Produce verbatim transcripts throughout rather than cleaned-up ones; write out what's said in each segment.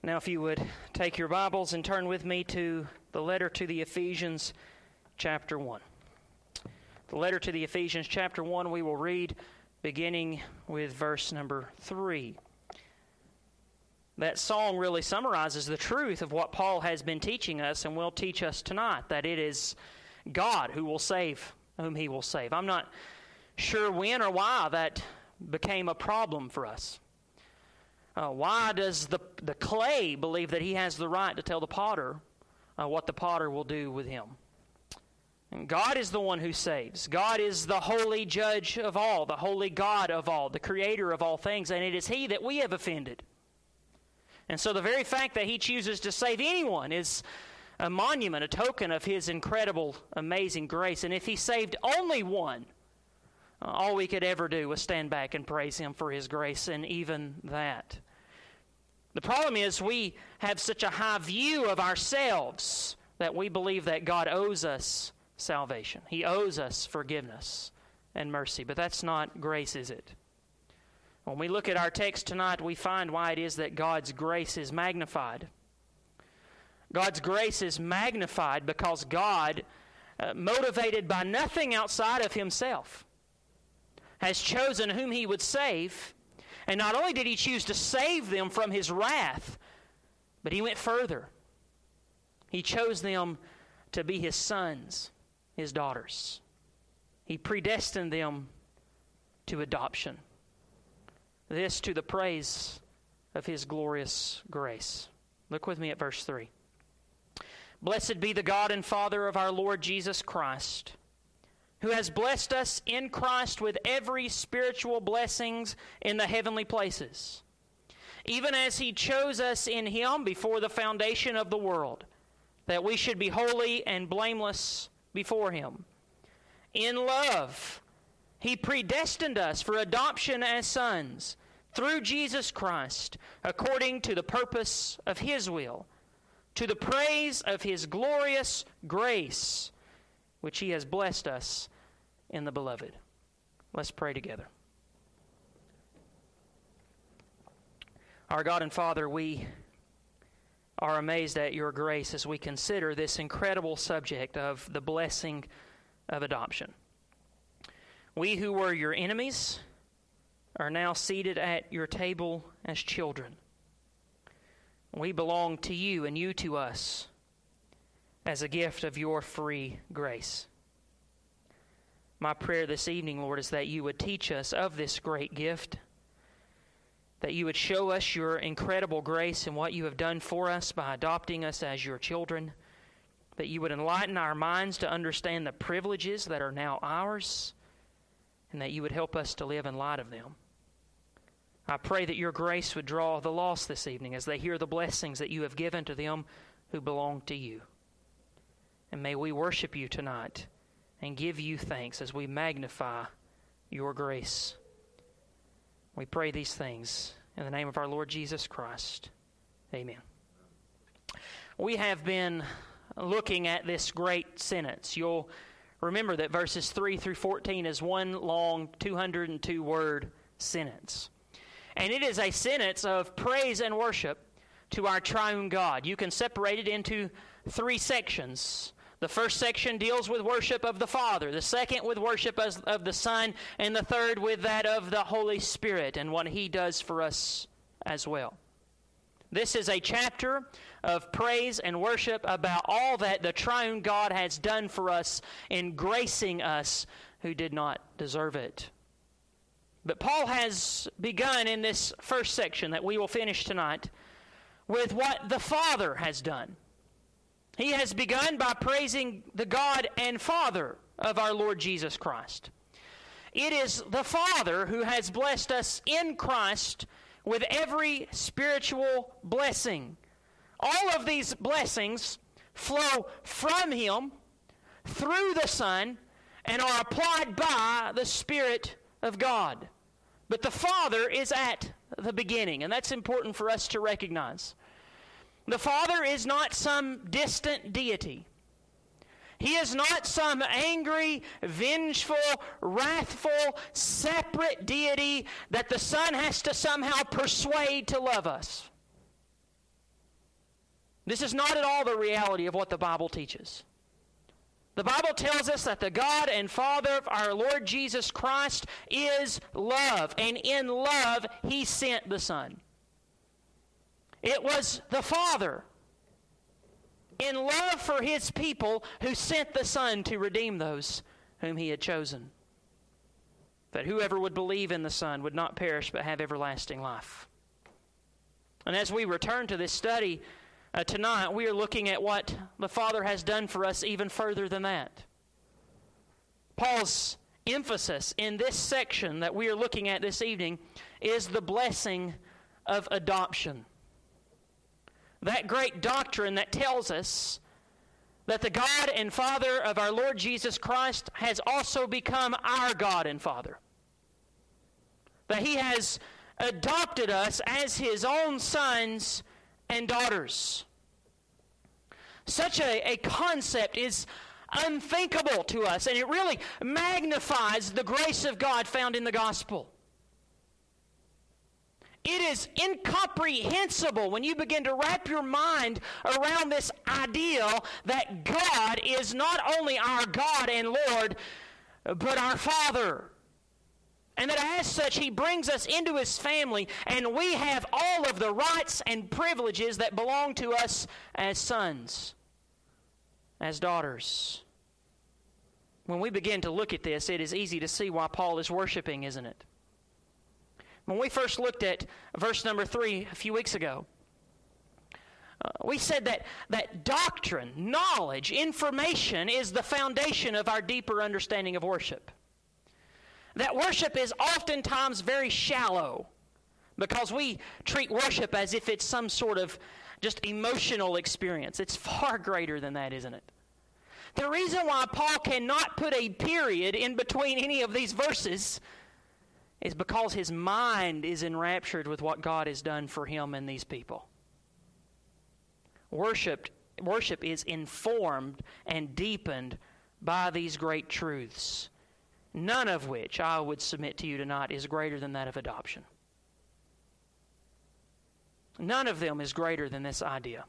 Now, if you would take your Bibles and turn with me to the letter to the Ephesians, chapter one. The letter to the Ephesians, chapter one, we will read beginning with verse number three. That song really summarizes the truth of what Paul has been teaching us and will teach us tonight, that it is God who will save whom He will save. I'm not sure when or why that became a problem for us. Uh, why does the, the clay believe that he has the right to tell the potter uh, what the potter will do with him? And God is the one who saves. God is the holy judge of all, the holy God of all, the creator of all things, and it is He that we have offended. And so the very fact that He chooses to save anyone is a monument, a token of His incredible, amazing grace. And if He saved only one, uh, all we could ever do was stand back and praise Him for His grace, and even that. The problem is we have such a high view of ourselves that we believe that God owes us salvation. He owes us forgiveness and mercy. But that's not grace, is it? When we look at our text tonight, we find why it is that God's grace is magnified. God's grace is magnified because God, uh, motivated by nothing outside of Himself, has chosen whom He would save. And not only did He choose to save them from His wrath, but He went further. He chose them to be His sons, His daughters. He predestined them to adoption. This to the praise of His glorious grace. Look with me at verse three. Blessed be the God and Father of our Lord Jesus Christ, who has blessed us in Christ with every spiritual blessings in the heavenly places, even as He chose us in Him before the foundation of the world, that we should be holy and blameless before Him. In love, He predestined us for adoption as sons through Jesus Christ, according to the purpose of His will, to the praise of His glorious grace, which He has blessed us in the Beloved. Let's pray together. Our God and Father, we are amazed at Your grace as we consider this incredible subject of the blessing of adoption. We who were Your enemies are now seated at Your table as children. We belong to You and You to us as a gift of Your free grace. My prayer this evening, Lord, is that You would teach us of this great gift, that You would show us Your incredible grace and what You have done for us by adopting us as Your children, that You would enlighten our minds to understand the privileges that are now ours, and that You would help us to live in light of them. I pray that Your grace would draw the lost this evening as they hear the blessings that You have given to them who belong to You. And may we worship You tonight and give You thanks as we magnify Your grace. We pray these things in the name of our Lord Jesus Christ. Amen. We have been looking at this great sentence. You'll remember that verses three through fourteen is one long two hundred two word sentence. And it is a sentence of praise and worship to our triune God. You can separate it into three sections. The first section deals with worship of the Father, the second with worship of the Son, and the third with that of the Holy Spirit and what He does for us as well. This is a chapter of praise and worship about all that the triune God has done for us in gracing us who did not deserve it. But Paul has begun in this first section that we will finish tonight with what the Father has done. He has begun by praising the God and Father of our Lord Jesus Christ. It is the Father who has blessed us in Christ with every spiritual blessing. All of these blessings flow from Him through the Son and are applied by the Spirit of God. But the Father is at the beginning, and that's important for us to recognize. The Father is not some distant deity. He is not some angry, vengeful, wrathful, separate deity that the Son has to somehow persuade to love us. This is not at all the reality of what the Bible teaches. The Bible tells us that the God and Father of our Lord Jesus Christ is love, and in love He sent the Son. It was the Father, in love for His people, who sent the Son to redeem those whom He had chosen, that whoever would believe in the Son would not perish but have everlasting life. And as we return to this study uh, tonight, we are looking at what the Father has done for us even further than that. Paul's emphasis in this section that we are looking at this evening is the blessing of adoption. That great doctrine that tells us that the God and Father of our Lord Jesus Christ has also become our God and Father. That He has adopted us as His own sons and daughters. Such a, a concept is unthinkable to us, and it really magnifies the grace of God found in the gospel. It is incomprehensible when you begin to wrap your mind around this ideal that God is not only our God and Lord, but our Father. And that as such, He brings us into His family, and we have all of the rights and privileges that belong to us as sons, as daughters. When we begin to look at this, it is easy to see why Paul is worshiping, isn't it? When we first looked at verse number three a few weeks ago, uh, we said that, that doctrine, knowledge, information is the foundation of our deeper understanding of worship. That worship is oftentimes very shallow because we treat worship as if it's some sort of just emotional experience. It's far greater than that, isn't it? The reason why Paul cannot put a period in between any of these verses is because his mind is enraptured with what God has done for him and these people. Worship, worship is informed and deepened by these great truths, none of which I would submit to you tonight is greater than that of adoption. None of them is greater than this idea.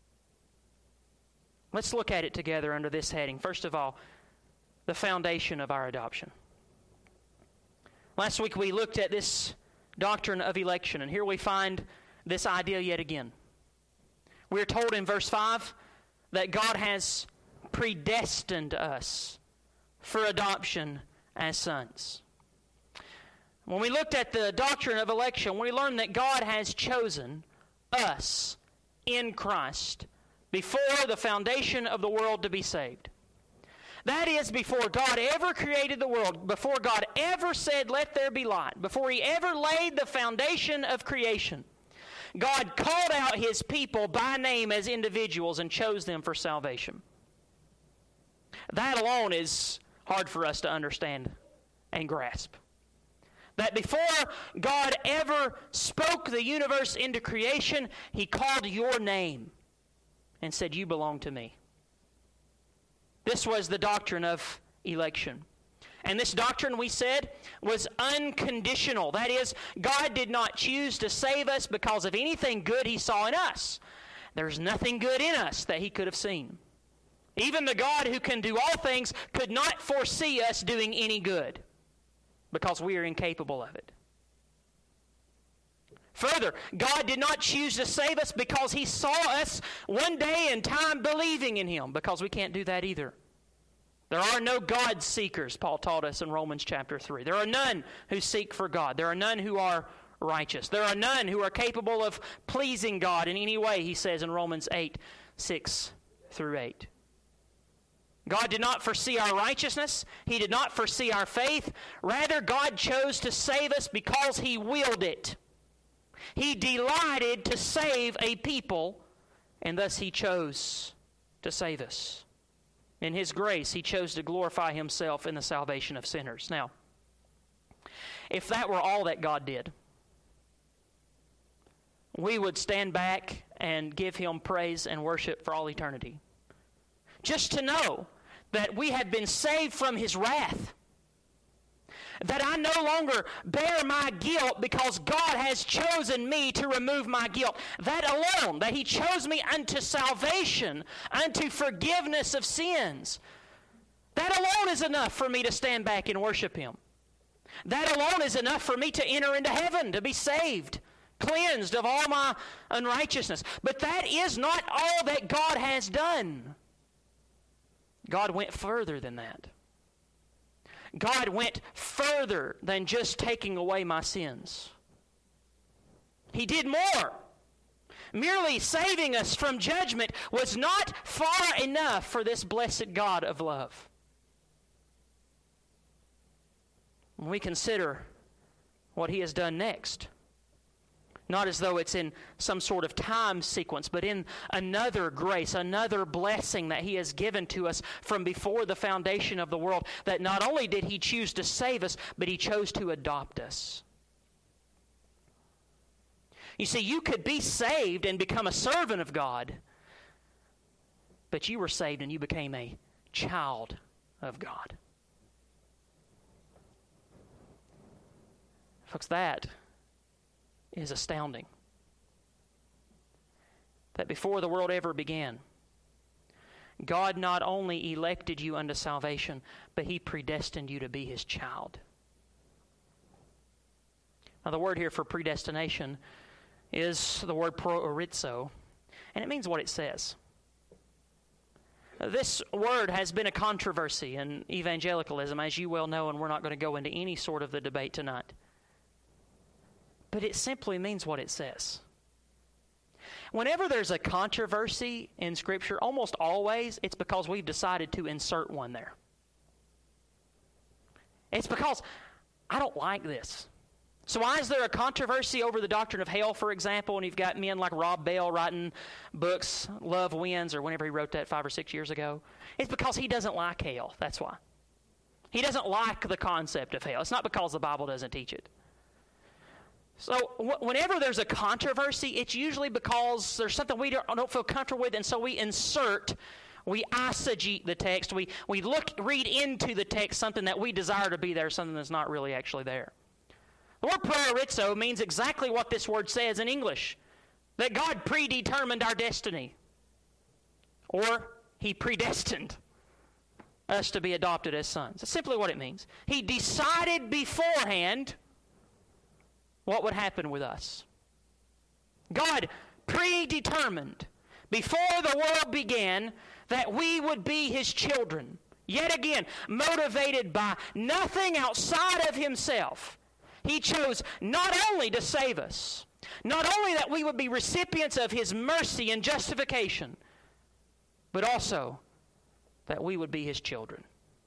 Let's look at it together under this heading. First of all, the foundation of our adoption. Last week we looked at this doctrine of election, and here we find this idea yet again. We are told in verse five that God has predestined us for adoption as sons. When we looked at the doctrine of election, we learned that God has chosen us in Christ before the foundation of the world to be saved. That is, before God ever created the world, before God ever said, "Let there be light," before He ever laid the foundation of creation, God called out His people by name as individuals and chose them for salvation. That alone is hard for us to understand and grasp. That before God ever spoke the universe into creation, He called your name and said, "You belong to me." This was the doctrine of election. And this doctrine, we said, was unconditional. That is, God did not choose to save us because of anything good He saw in us. There's nothing good in us that He could have seen. Even the God who can do all things could not foresee us doing any good because we are incapable of it. Further, God did not choose to save us because He saw us one day in time believing in Him, because we can't do that either. There are no God seekers, Paul taught us in Romans chapter three. There are none who seek for God. There are none who are righteous. There are none who are capable of pleasing God in any way, he says in Romans eight, six through eight. God did not foresee our righteousness. He did not foresee our faith. Rather, God chose to save us because He willed it. He delighted to save a people, and thus He chose to save us. In His grace, He chose to glorify Himself in the salvation of sinners. Now, if that were all that God did, we would stand back and give Him praise and worship for all eternity. Just to know that we have been saved from His wrath. That I no longer bear my guilt because God has chosen me to remove my guilt. That alone, that He chose me unto salvation, unto forgiveness of sins. That alone is enough for me to stand back and worship Him. That alone is enough for me to enter into heaven, to be saved, cleansed of all my unrighteousness. But that is not all that God has done. God went further than that. God went further than just taking away my sins. He did more. Merely saving us from judgment was not far enough for this blessed God of love. When we consider what He has done next, not as though it's in some sort of time sequence, but in another grace, another blessing that He has given to us from before the foundation of the world, that not only did He choose to save us, but He chose to adopt us. You see, you could be saved and become a servant of God, but you were saved and you became a child of God. Folks, that is astounding. That before the world ever began, God not only elected you unto salvation, but He predestined you to be His child. Now, the word here for predestination is the word proorizo, and it means what it says. This word has been a controversy in evangelicalism, as you well know, and we're not going to go into any sort of the debate tonight. But it simply means what it says. Whenever there's a controversy in Scripture, almost always it's because we've decided to insert one there. It's because I don't like this. So why is there a controversy over the doctrine of hell, for example, and you've got men like Rob Bell writing books, Love Wins, or whenever he wrote that five or six years ago? It's because he doesn't like hell. That's why. He doesn't like the concept of hell. It's not because the Bible doesn't teach it. So wh- whenever there's a controversy, it's usually because there's something we don't, don't feel comfortable with, and so we insert, we eisegete the text, we, we look, read into the text something that we desire to be there, something that's not really actually there. The word proorizo means exactly what this word says in English, that God predetermined our destiny, or He predestined us to be adopted as sons. That's simply what it means. He decided beforehand what would happen with us. God predetermined before the world began that we would be His children. Yet again, motivated by nothing outside of Himself, He chose not only to save us, not only that we would be recipients of His mercy and justification, but also that we would be His children.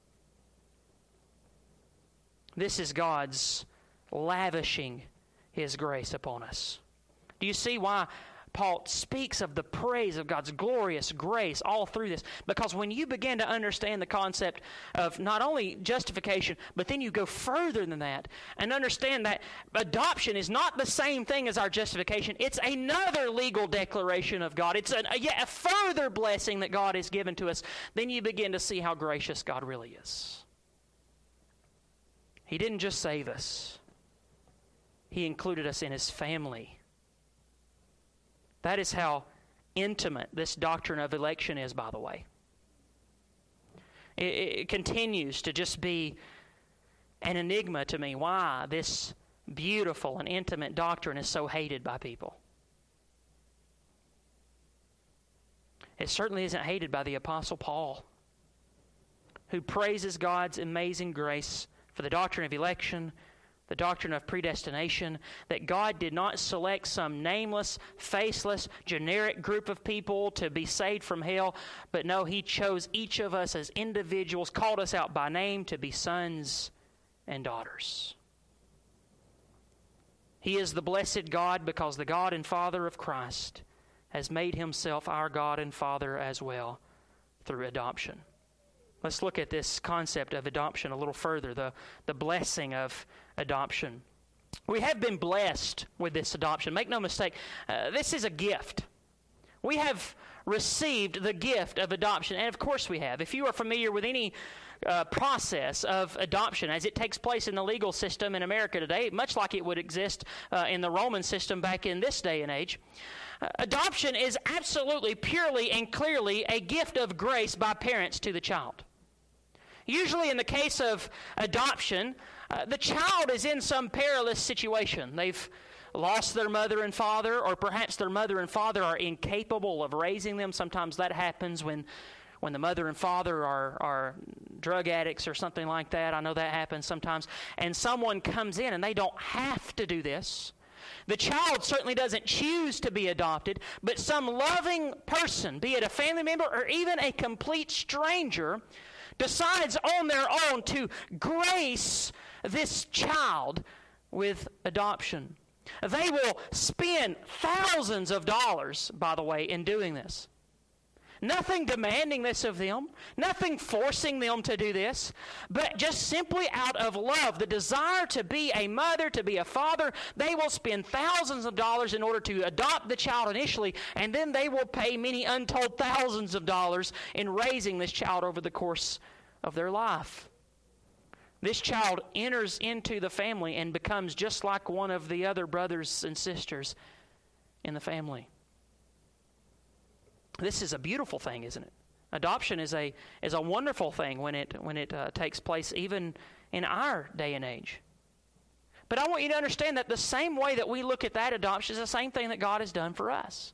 This is God's lavishing His grace upon us. Do you see why Paul speaks of the praise of God's glorious grace all through this? Because when you begin to understand the concept of not only justification, but then you go further than that and understand that adoption is not the same thing as our justification. It's another legal declaration of God. It's a, a, yet a further blessing that God has given to us. Then you begin to see how gracious God really is. He didn't just save us. He included us in His family. That is how intimate this doctrine of election is, by the way. It, it continues to just be an enigma to me why this beautiful and intimate doctrine is so hated by people. It certainly isn't hated by the Apostle Paul, who praises God's amazing grace for the doctrine of election, the doctrine of predestination, that God did not select some nameless, faceless, generic group of people to be saved from hell, but no, He chose each of us as individuals, called us out by name to be sons and daughters. He is the blessed God because the God and Father of Christ has made Himself our God and Father as well through adoption. Let's look at this concept of adoption a little further, the, the blessing of adoption. We have been blessed with this adoption. Make no mistake, uh, this is a gift. We have received the gift of adoption? And of course we have. If you are familiar with any uh, process of adoption as it takes place in the legal system in America today, much like it would exist uh, in the Roman system back in this day and age, uh, adoption is absolutely, purely, and clearly a gift of grace by parents to the child. Usually in the case of adoption, uh, the child is in some perilous situation. They've lost their mother and father, or perhaps their mother and father are incapable of raising them. Sometimes that happens when when the mother and father are, are drug addicts or something like that. I know that happens sometimes. And someone comes in, and they don't have to do this. The child certainly doesn't choose to be adopted, but some loving person, be it a family member or even a complete stranger, decides on their own to grace this child with adoption. They will spend thousands of dollars, by the way, in doing this. Nothing demanding this of them, nothing forcing them to do this, but just simply out of love, the desire to be a mother, to be a father, they will spend thousands of dollars in order to adopt the child initially, and then they will pay many untold thousands of dollars in raising this child over the course of their life. This child enters into the family and becomes just like one of the other brothers and sisters in the family. This is a beautiful thing, isn't it? Adoption is a is a wonderful thing when it when it uh, takes place even in our day and age. But I want you to understand that the same way that we look at that adoption is the same thing that God has done for us.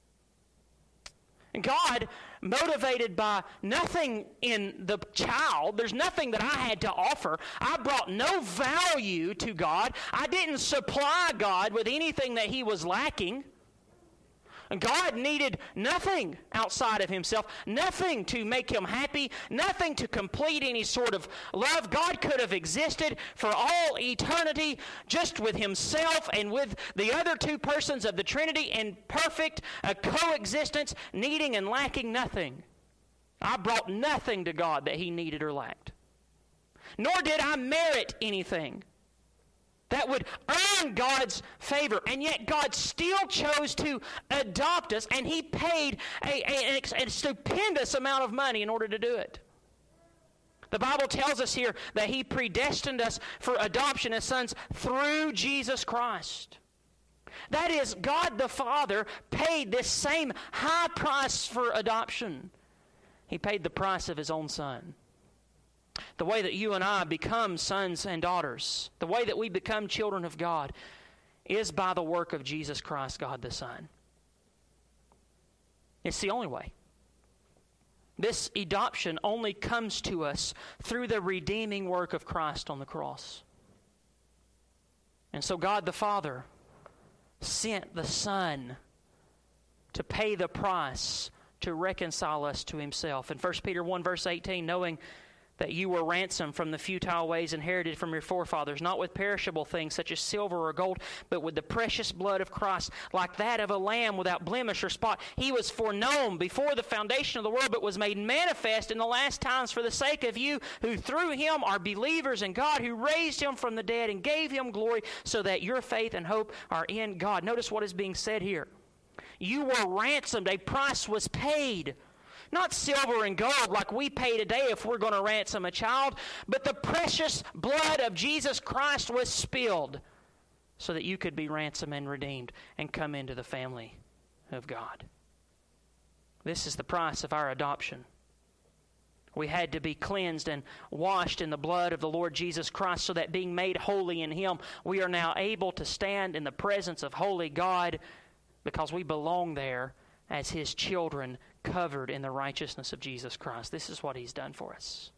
And God, motivated by nothing in the child, there's nothing that I had to offer. I brought no value to God. I didn't supply God with anything that He was lacking. And God needed nothing outside of Himself, nothing to make Him happy, nothing to complete any sort of love. God could have existed for all eternity just with Himself and with the other two persons of the Trinity in perfect uh, coexistence, needing and lacking nothing. I brought nothing to God that He needed or lacked. Nor did I merit anything that would earn God's favor. And yet God still chose to adopt us, and He paid a, a, a stupendous amount of money in order to do it. The Bible tells us here that He predestined us for adoption as sons through Jesus Christ. That is, God the Father paid this same high price for adoption. He paid the price of His own Son. The way that you and I become sons and daughters, the way that we become children of God, is by the work of Jesus Christ, God the Son. It's the only way. This adoption only comes to us through the redeeming work of Christ on the cross. And so God the Father sent the Son to pay the price to reconcile us to Himself. In First Peter one verse eighteen, knowing that you were ransomed from the futile ways inherited from your forefathers, not with perishable things such as silver or gold, but with the precious blood of Christ, like that of a lamb without blemish or spot. He was foreknown before the foundation of the world, but was made manifest in the last times for the sake of you, who through Him are believers in God, who raised Him from the dead and gave Him glory, so that your faith and hope are in God. Notice what is being said here. You were ransomed. A price was paid. Not silver and gold like we pay today if we're going to ransom a child, but the precious blood of Jesus Christ was spilled so that you could be ransomed and redeemed and come into the family of God. This is the price of our adoption. We had to be cleansed and washed in the blood of the Lord Jesus Christ, so that being made holy in Him, we are now able to stand in the presence of holy God because we belong there as His children, covered in the righteousness of Jesus Christ. This is what He's done for us.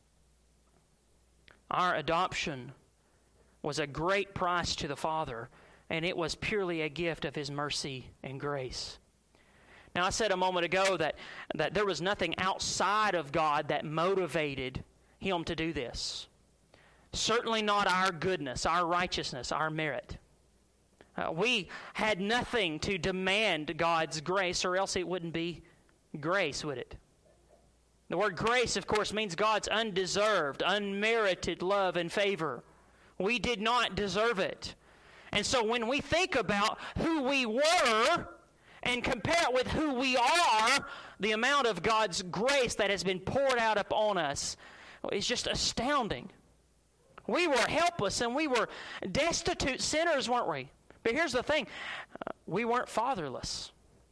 Our adoption was a great price to the Father, and it was purely a gift of His mercy and grace. Now, I said a moment ago that, that there was nothing outside of God that motivated Him to do this. Certainly not our goodness, our righteousness, our merit. Uh, we had nothing to demand God's grace, or else it wouldn't be grace, would it? The word grace, of course, means God's undeserved, unmerited love and favor. We did not deserve it. And so when we think about who we were and compare it with who we are, the amount of God's grace that has been poured out upon us is just astounding. We were helpless and we were destitute sinners, weren't we? But here's the thing. Uh, we weren't fatherless.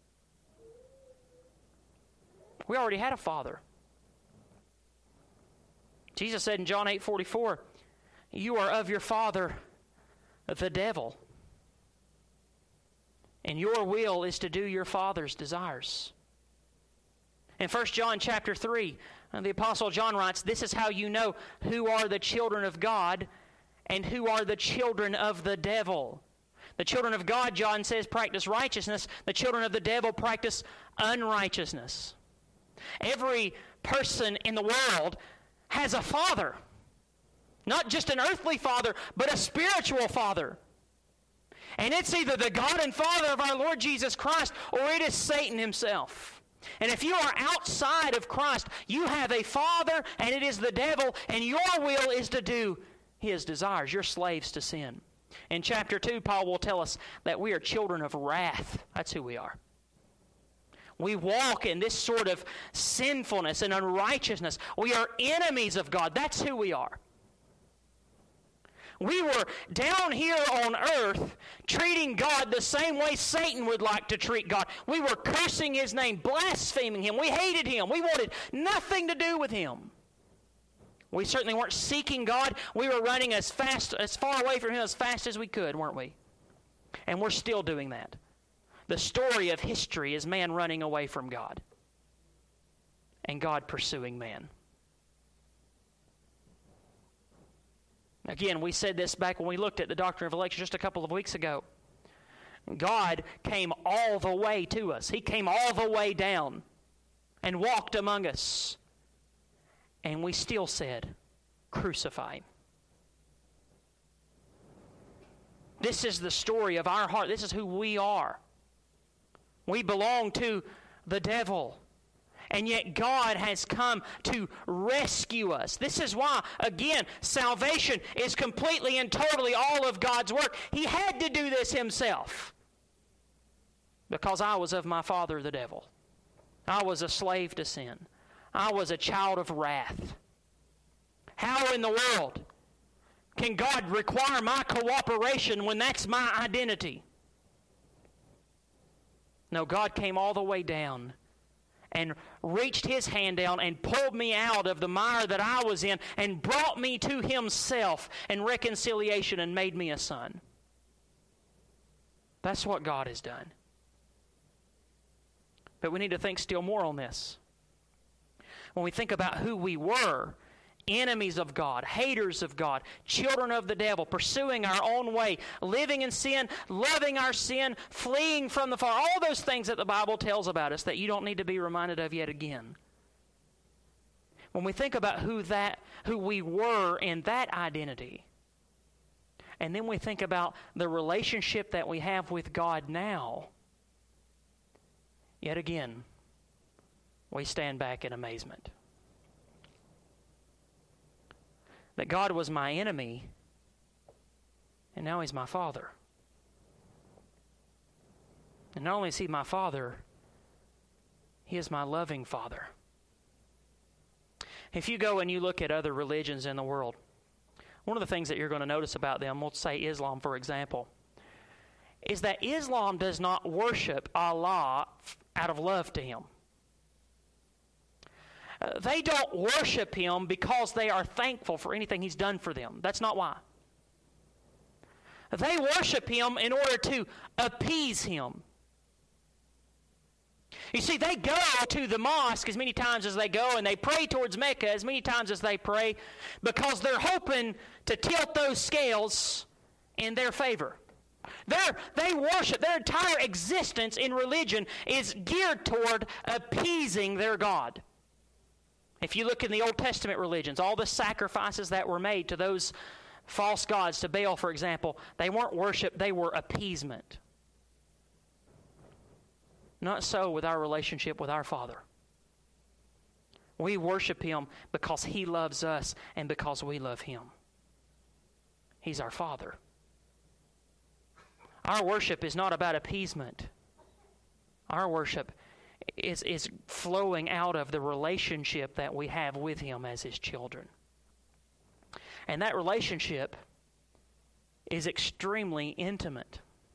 We already had a father. Jesus said in John eight forty-four, you are of your father, the devil, and your will is to do your father's desires. In First John chapter three, the Apostle John writes, this is how you know who are the children of God and who are the children of the devil. The children of God, John says, practice righteousness. The children of the devil practice unrighteousness. Every person in the world has a father. Not just an earthly father, but a spiritual father. And it's either the God and Father of our Lord Jesus Christ, or it is Satan himself. And if you are outside of Christ, you have a father, and it is the devil, and your will is to do his desires. You're slaves to sin. In chapter two, Paul will tell us that we are children of wrath. That's who we are. We walk in this sort of sinfulness and unrighteousness. We are enemies of God. That's who we are. We were down here on earth treating God the same way Satan would like to treat God. We were cursing his name, blaspheming him. We hated him. We wanted nothing to do with him. We certainly weren't seeking God. We were running as fast, as far away from him as fast as we could, weren't we? And we're still doing that. The story of history is man running away from God and God pursuing man. Again, we said this back when we looked at the doctrine of election just a couple of weeks ago. God came all the way to us. He came all the way down and walked among us. And we still said, crucify him. This is the story of our heart. This is who we are. We belong to the devil. And yet God has come to rescue us. This is why, again, salvation is completely and totally all of God's work. He had to do this himself. Because I was of my father, the devil. I was a slave to sin. I was a child of wrath. How in the world can God require my cooperation when that's my identity? No, God came all the way down and reached his hand down and pulled me out of the mire that I was in and brought me to himself in reconciliation and made me a son. That's what God has done. But we need to think still more on this. When we think about who we were, enemies of God, haters of God, children of the devil, pursuing our own way, living in sin, loving our sin, fleeing from the Father, all those things that the Bible tells about us that you don't need to be reminded of yet again. When we think about who that, who we were in that identity, and then we think about the relationship that we have with God now, yet again, we stand back in amazement. That God was my enemy, and now he's my Father. And not only is he my Father, he is my loving Father. If you go and you look at other religions in the world, one of the things that you're going to notice about them, we'll say Islam for example, is that Islam does not worship Allah out of love to him. Uh, they don't worship him because they are thankful for anything he's done for them. That's not why. They worship him in order to appease him. You see, they go to the mosque as many times as they go, and they pray towards Mecca as many times as they pray, because they're hoping to tilt those scales in their favor. They're, they worship, their entire existence in religion is geared toward appeasing their God. If you look in the Old Testament religions, all the sacrifices that were made to those false gods, to Baal, for example, they weren't worship, they were appeasement. Not so with our relationship with our Father. We worship him because he loves us and because we love him. He's our Father. Our worship is not about appeasement. Our worship is, is flowing out of the relationship that we have with Him as His children. And that relationship is extremely intimate.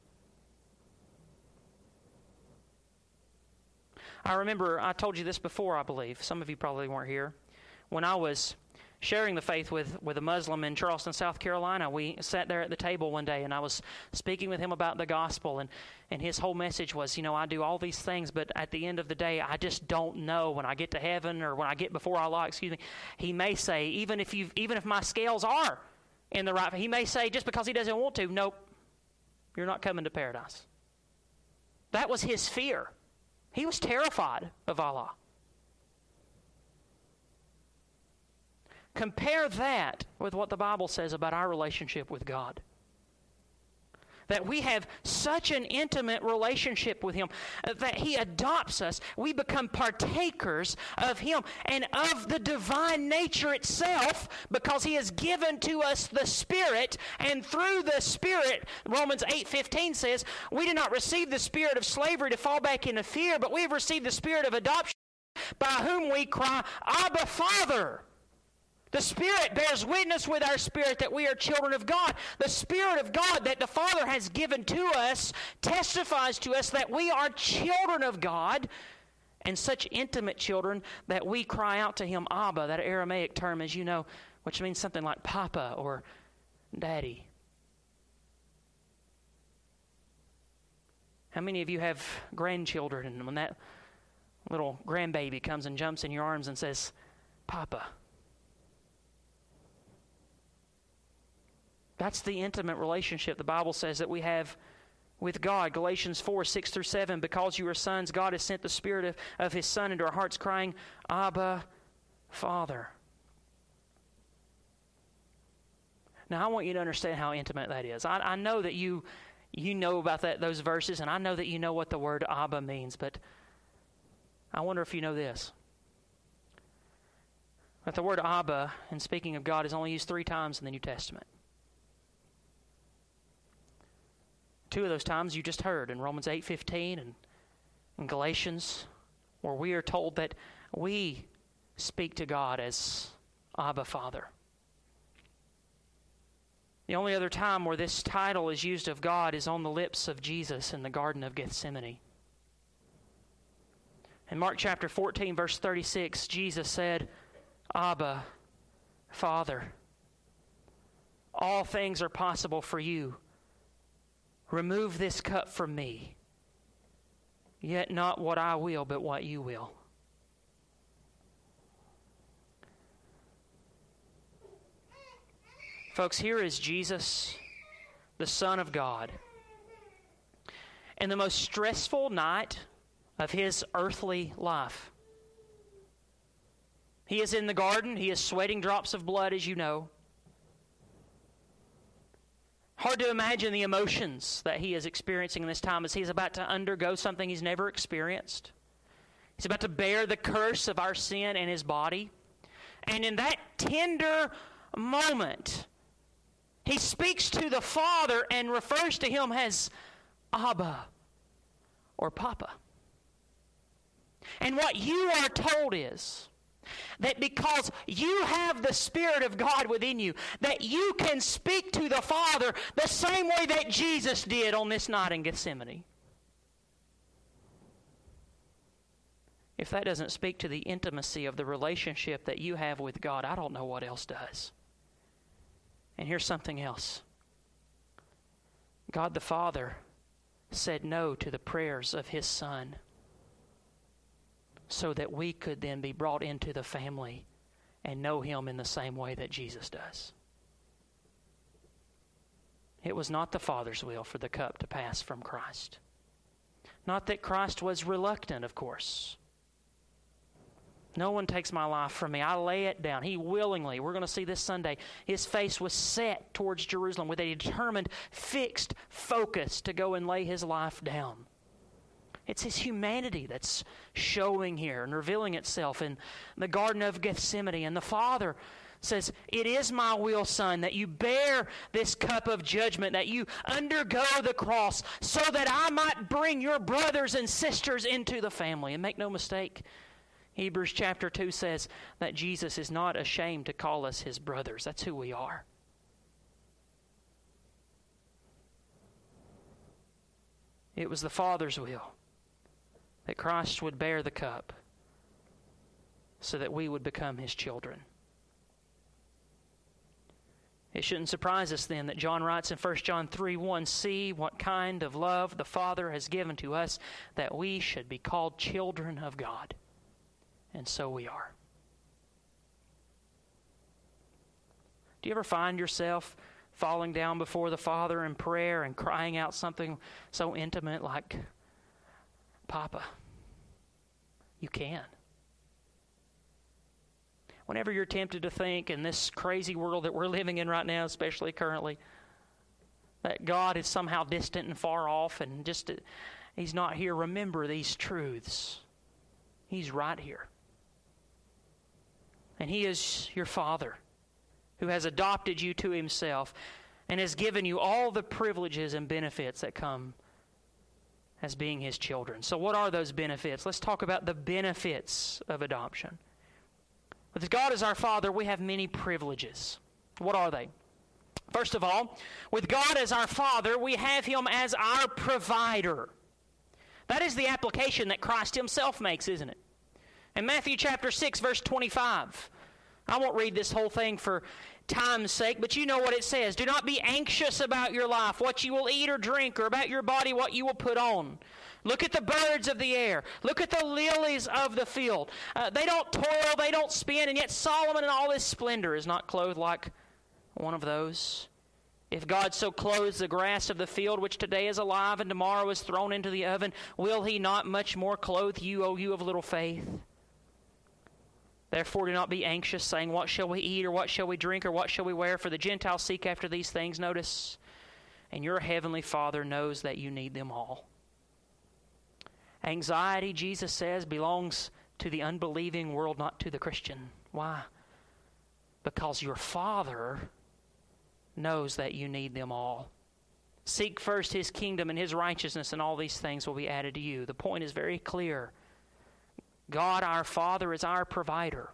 I remember, I told you this before, I believe. Some of you probably weren't here. When I was sharing the faith with, with a Muslim in Charleston, South Carolina, we sat there at the table one day, and I was speaking with him about the gospel, and, and his whole message was, you know, I do all these things, but at the end of the day, I just don't know when I get to heaven or when I get before Allah, excuse me. He may say, even if you, even if my scales are in the right, he may say, just because he doesn't want to, nope, you're not coming to paradise. That was his fear. He was terrified of Allah. Compare that with what the Bible says about our relationship with God. That we have such an intimate relationship with Him that He adopts us. We become partakers of Him and of the divine nature itself because He has given to us the Spirit, and through the Spirit, Romans eight fifteen says, we did not receive the spirit of slavery to fall back into fear, but we have received the spirit of adoption by whom we cry, Abba, Father. The Spirit bears witness with our spirit that we are children of God. The Spirit of God that the Father has given to us testifies to us that we are children of God, and such intimate children that we cry out to Him, Abba, that Aramaic term, as you know, which means something like Papa or Daddy. How many of you have grandchildren, and when that little grandbaby comes and jumps in your arms and says, Papa? That's the intimate relationship the Bible says that we have with God. Galatians four, six through seven, because you are sons, God has sent the Spirit of, of His Son into our hearts, crying, Abba, Father. Now, I want you to understand how intimate that is. I, I know that you you know about that those verses, and I know that you know what the word Abba means, but I wonder if you know this. That the word Abba, in speaking of God, is only used three times in the New Testament. Two of those times you just heard in Romans eight fifteen and in Galatians, where we are told that we speak to God as Abba, Father. The only other time where this title is used of God is on the lips of Jesus in the Garden of Gethsemane. In Mark chapter fourteen, verse thirty-six, Jesus said, Abba, Father, all things are possible for you. Remove this cup from me, yet not what I will, but what you will. Folks, here is Jesus, the Son of God. In the most stressful night of His earthly life. He is in the garden. He is sweating drops of blood, as you know. Hard to imagine the emotions that He is experiencing in this time as He's about to undergo something He's never experienced. He's about to bear the curse of our sin in His body. And in that tender moment, He speaks to the Father and refers to Him as Abba or Papa. And what you are told is that because you have the Spirit of God within you, that you can speak to the Father the same way that Jesus did on this night in Gethsemane. If that doesn't speak to the intimacy of the relationship that you have with God, I don't know what else does. And here's something else. God the Father said no to the prayers of His Son, so that we could then be brought into the family and know Him in the same way that Jesus does. It was not the Father's will for the cup to pass from Christ. Not that Christ was reluctant, of course. No one takes my life from me. I lay it down. He willingly, we're going to see this Sunday, His face was set towards Jerusalem with a determined, fixed focus to go and lay His life down. It's His humanity that's showing here and revealing itself in the Garden of Gethsemane. And the Father says, it is my will, son, that you bear this cup of judgment, that you undergo the cross, so that I might bring your brothers and sisters into the family. And make no mistake, Hebrews chapter two says that Jesus is not ashamed to call us his brothers. That's who we are. It was the Father's will that Christ would bear the cup so that we would become his children. It shouldn't surprise us then that John writes in First John three one, see what kind of love the Father has given to us, that we should be called children of God. And so we are. Do you ever find yourself falling down before the Father in prayer and crying out something so intimate like, Papa? You can. Whenever you're tempted to think in this crazy world that we're living in right now, especially currently, that God is somehow distant and far off and just he's not here, remember these truths. He's right here. And he is your Father who has adopted you to himself and has given you all the privileges and benefits that come as being his children. So what are those benefits? Let's talk about the benefits of adoption. With God as our Father, we have many privileges. What are they? First of all, with God as our Father, we have him as our provider. That is the application that Christ himself makes, isn't it? In Matthew chapter six, verse twenty-five, I won't read this whole thing for time's sake, but you know what it says. Do not be anxious about your life, what you will eat or drink, or about your body, what you will put on. Look at the birds of the air. Look at the lilies of the field. Uh, they don't toil, they don't spin, and yet Solomon in all his splendor is not clothed like one of those. If God so clothes the grass of the field, which today is alive and tomorrow is thrown into the oven, will he not much more clothe you, O you of little faith? Therefore do not be anxious, saying, what shall we eat, or what shall we drink, or what shall we wear? For the Gentiles seek after these things, notice, and your heavenly Father knows that you need them all. Anxiety, Jesus says, belongs to the unbelieving world, not to the Christian. Why? Because your Father knows that you need them all. Seek first his kingdom and his righteousness, and all these things will be added to you. The point is very clear. God, our Father, is our provider.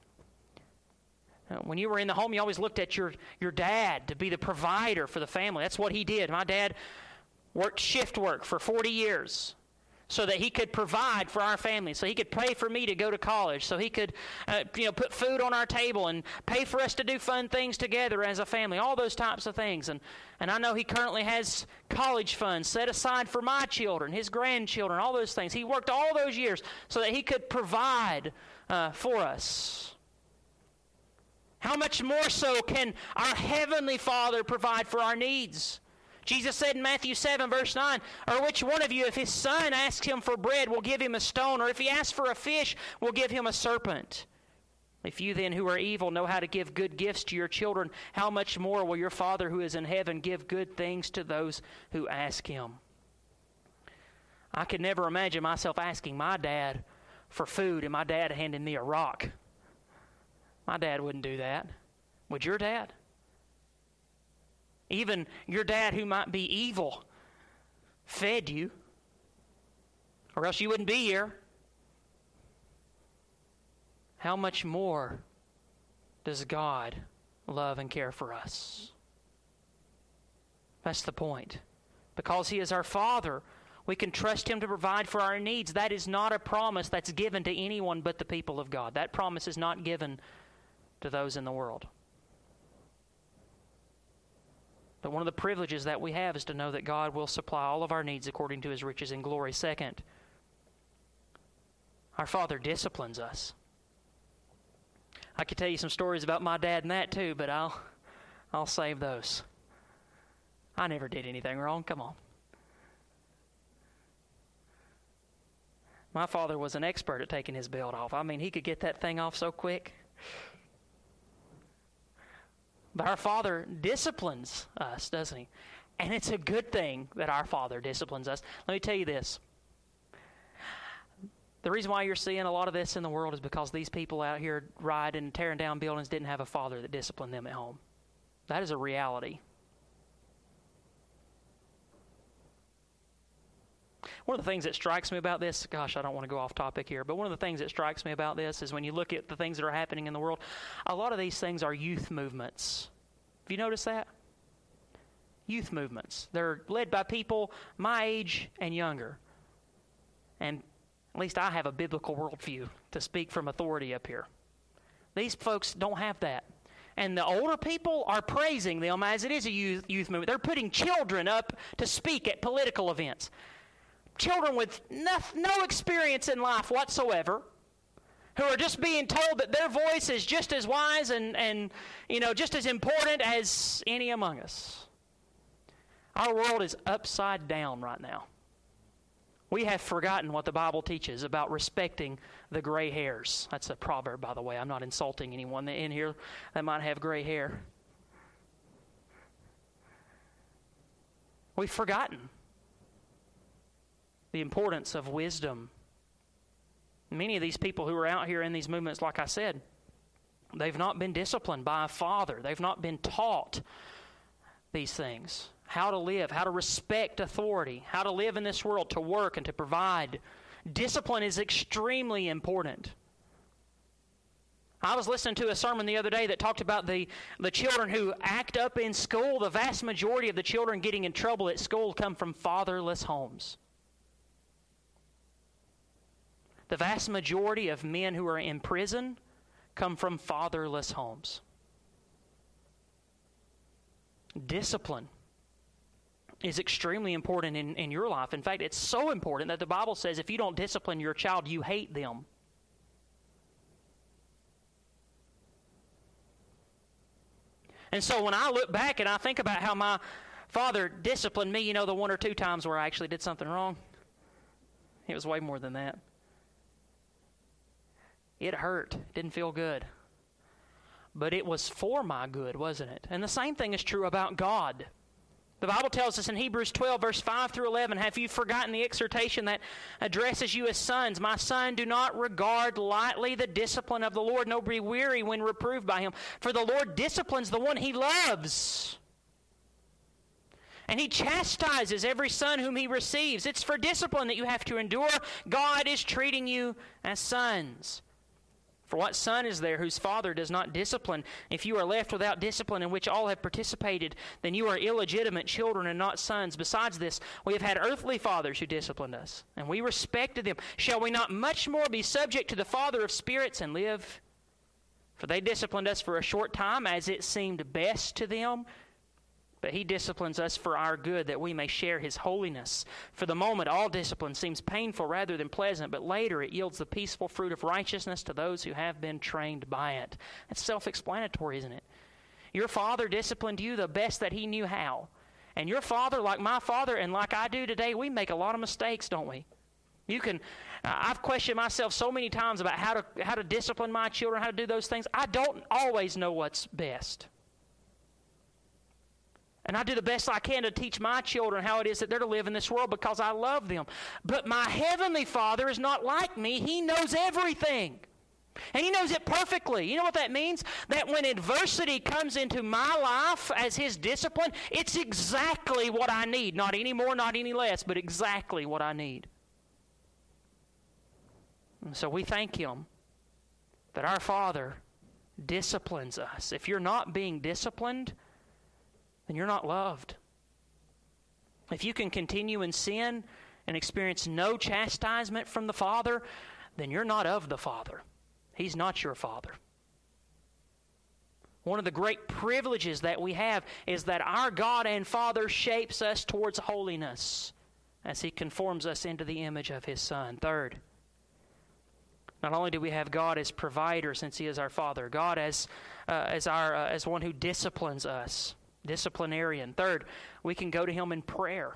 When you were in the home, you always looked at your, your dad to be the provider for the family. That's what he did. My dad worked shift work for forty years so that he could provide for our family, so he could pay for me to go to college, so he could uh, you know, put food on our table and pay for us to do fun things together as a family, all those types of things. And, and I know he currently has college funds set aside for my children, his grandchildren, all those things. He worked all those years so that he could provide uh, for us. How much more so can our Heavenly Father provide for our needs? Jesus said in Matthew seven, verse nine, or which one of you, if his son asks him for bread, will give him a stone, or if he asks for a fish, will give him a serpent? If you then, who are evil, know how to give good gifts to your children, how much more will your Father who is in heaven give good things to those who ask him? I could never imagine myself asking my dad for food and my dad handing me a rock. My dad wouldn't do that. Would your dad? Even your dad, who might be evil, fed you, or else you wouldn't be here. How much more does God love and care for us? That's the point. Because he is our Father, we can trust him to provide for our needs. That is not a promise that's given to anyone but the people of God. That promise is not given to those in the world. But one of the privileges that we have is to know that God will supply all of our needs according to his riches and glory. Second, our Father disciplines us. I could tell you some stories about my dad and that too, but I'll I'll save those. I never did anything wrong. Come on. My father was an expert at taking his belt off. I mean, he could get that thing off so quick. But our Father disciplines us, doesn't he? And it's a good thing that our Father disciplines us. Let me tell you this. The reason why you're seeing a lot of this in the world is because these people out here riding and tearing down buildings didn't have a father that disciplined them at home. That is a reality. One of the things that strikes me about this, gosh, I don't want to go off topic here, but one of the things that strikes me about this is when you look at the things that are happening in the world, a lot of these things are youth movements. Have you noticed that? Youth movements. They're led by people my age and younger. And at least I have a biblical worldview to speak from authority up here. These folks don't have that. And the older people are praising them as it is a youth, youth movement. They're putting children up to speak at political events. Children with no, no experience in life whatsoever, who are just being told that their voice is just as wise and, and you know, just as important as any among us. Our world is upside down right now. We have forgotten what the Bible teaches about respecting the gray hairs. That's a proverb, by the way. I'm not insulting anyone in here that might have gray hair. We've forgotten the importance of wisdom. Many of these people who are out here in these movements, like I said, they've not been disciplined by a father. They've not been taught these things. How to live, how to respect authority, how to live in this world, to work and to provide. Discipline is extremely important. I was listening to a sermon the other day that talked about the, the children who act up in school. The vast majority of the children getting in trouble at school come from fatherless homes. The vast majority of men who are in prison come from fatherless homes. Discipline is extremely important in, in your life. In fact, it's so important that the Bible says if you don't discipline your child, you hate them. And so when I look back and I think about how my father disciplined me, you know, the one or two times where I actually did something wrong, it was way more than that. It hurt. It didn't feel good. But it was for my good, wasn't it? And the same thing is true about God. The Bible tells us in Hebrews twelve, verse five through eleven, have you forgotten the exhortation that addresses you as sons? My son, do not regard lightly the discipline of the Lord, nor be weary when reproved by him. For the Lord disciplines the one he loves, and he chastises every son whom he receives. It's for discipline that you have to endure. God is treating you as sons. For what son is there whose father does not discipline? If you are left without discipline in which all have participated, then you are illegitimate children and not sons. Besides this, we have had earthly fathers who disciplined us, and we respected them. Shall we not much more be subject to the Father of spirits and live? For they disciplined us for a short time as it seemed best to them, but he disciplines us for our good, that we may share his holiness. For the moment, all discipline seems painful rather than pleasant, but later it yields the peaceful fruit of righteousness to those who have been trained by it. That's self-explanatory, isn't it? Your father disciplined you the best that he knew how. And your father, like my father and like I do today, we make a lot of mistakes, don't we? You can, uh, I've questioned myself so many times about how to how to discipline my children, how to do those things. I don't always know what's best. And I do the best I can to teach my children how it is that they're to live in this world because I love them. But my heavenly Father is not like me. He knows everything. And he knows it perfectly. You know what that means? That when adversity comes into my life as his discipline, it's exactly what I need. Not any more, not any less, but exactly what I need. And so we thank him that our Father disciplines us. If you're not being disciplined, then you're not loved. If you can continue in sin and experience no chastisement from the Father, then you're not of the Father. He's not your Father. One of the great privileges that we have is that our God and Father shapes us towards holiness as he conforms us into the image of his Son. Third, not only do we have God as provider since he is our Father, God as, uh, as, our, uh, as one who disciplines us. Disciplinarian. Third, we can go to him in prayer.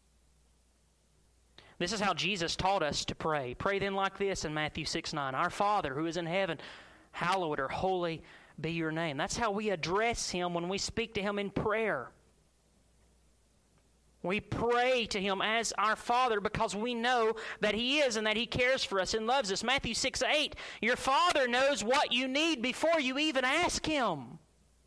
This is how Jesus taught us to pray. Pray then like this in Matthew six nine. Our Father who is in heaven, hallowed or holy be your name. That's how we address him when we speak to him in prayer. We pray to Him as our Father because we know that He is and that He cares for us and loves us. Matthew six eight, your Father knows what you need before you even ask Him.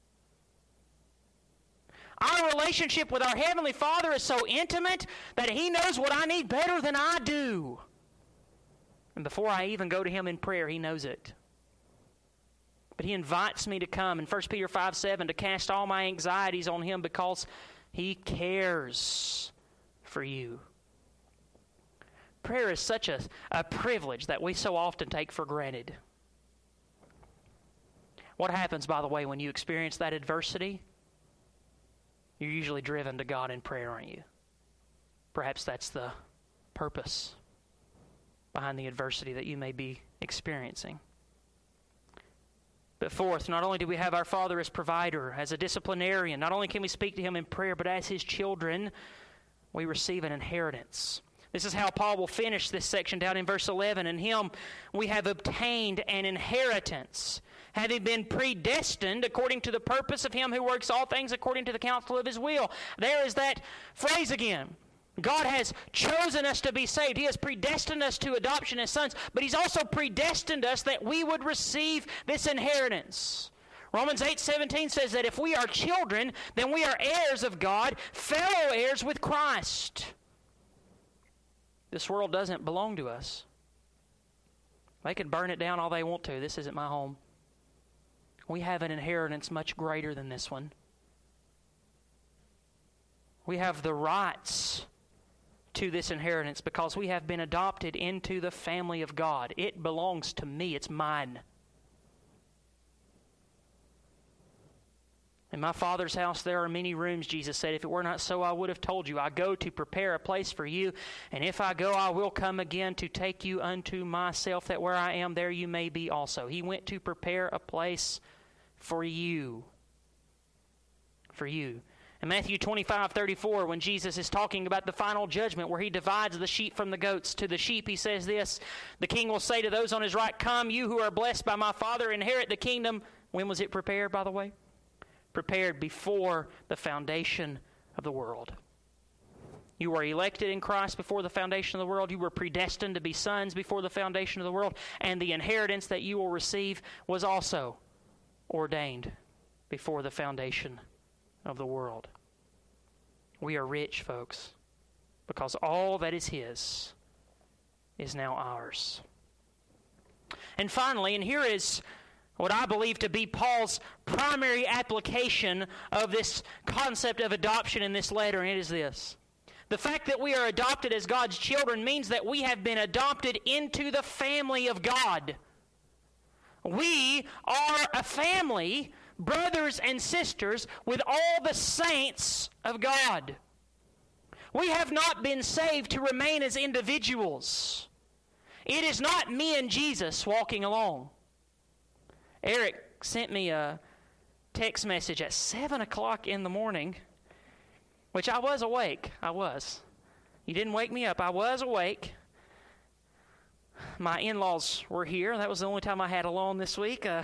Our relationship with our Heavenly Father is so intimate that He knows what I need better than I do. And before I even go to Him in prayer, He knows it. But He invites me to come in First Peter five seven to cast all my anxieties on Him because He cares for you. Prayer is such a, a privilege that we so often take for granted. What happens, by the way, when you experience that adversity? You're usually driven to God in prayer, aren't you? Perhaps that's the purpose behind the adversity that you may be experiencing. But fourth, not only do we have our Father as provider, as a disciplinarian, not only can we speak to Him in prayer, but as His children, we receive an inheritance. This is how Paul will finish this section down in verse eleven. In Him we have obtained an inheritance, having been predestined according to the purpose of Him who works all things according to the counsel of His will. There is that phrase again. God has chosen us to be saved. He has predestined us to adoption as sons, but He's also predestined us that we would receive this inheritance. Romans eight seventeen says that if we are children, then we are heirs of God, fellow heirs with Christ. This world doesn't belong to us. They can burn it down all they want to. This isn't my home. We have an inheritance much greater than this one. We have the rights to this inheritance because we have been adopted into the family of God. It belongs to me. It's mine. In my Father's house there are many rooms, Jesus said. If it were not so, I would have told you. I go to prepare a place for you, and if I go, I will come again to take you unto myself, that where I am, there you may be also. He went to prepare a place for you. For you. In Matthew twenty-five thirty-four, when Jesus is talking about the final judgment where He divides the sheep from the goats, to the sheep He says this, the King will say to those on His right, come, you who are blessed by my Father, inherit the kingdom. When was it prepared, by the way? Prepared before the foundation of the world. You were elected in Christ before the foundation of the world. You were predestined to be sons before the foundation of the world. And the inheritance that you will receive was also ordained before the foundation of the world. We are rich, folks, because all that is His is now ours. And finally, and here is what I believe to be Paul's primary application of this concept of adoption in this letter, and it is this. The fact that we are adopted as God's children means that we have been adopted into the family of God. We are a family, brothers and sisters, with all the saints of God. We have not been saved to remain as individuals. It is not me and Jesus walking along. Eric sent me a text message at seven o'clock in the morning, which I was awake. I was. You didn't wake me up. I was awake. My in-laws were here. That was the only time I had alone this week. Uh,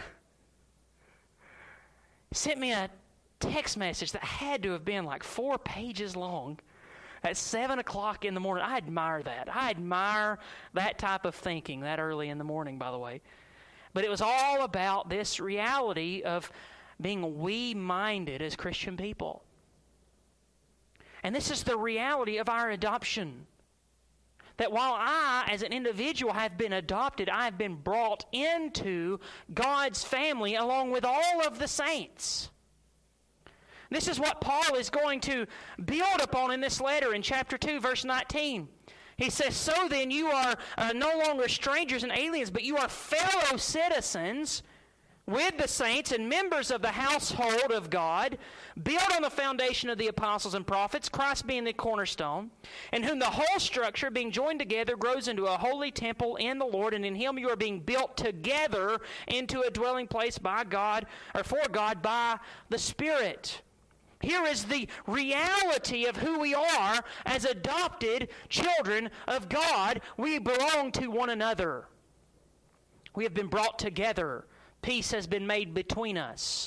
sent me a text message that had to have been like four pages long at seven o'clock in the morning. I admire that. I admire that type of thinking that early in the morning, by the way. But it was all about this reality of being we-minded as Christian people. And this is the reality of our adoption. That while I, as an individual, have been adopted, I have been brought into God's family along with all of the saints. This is what Paul is going to build upon in this letter in chapter two, verse nineteen. He says, so then you are uh, no longer strangers and aliens, but you are fellow citizens with the saints and members of the household of God, built on the foundation of the apostles and prophets, Christ being the cornerstone, in whom the whole structure, being joined together, grows into a holy temple in the Lord, and in Him you are being built together into a dwelling place by God, or for God, by the Spirit. Here is the reality of who we are as adopted children of God. We belong to one another. We have been brought together. Peace has been made between us.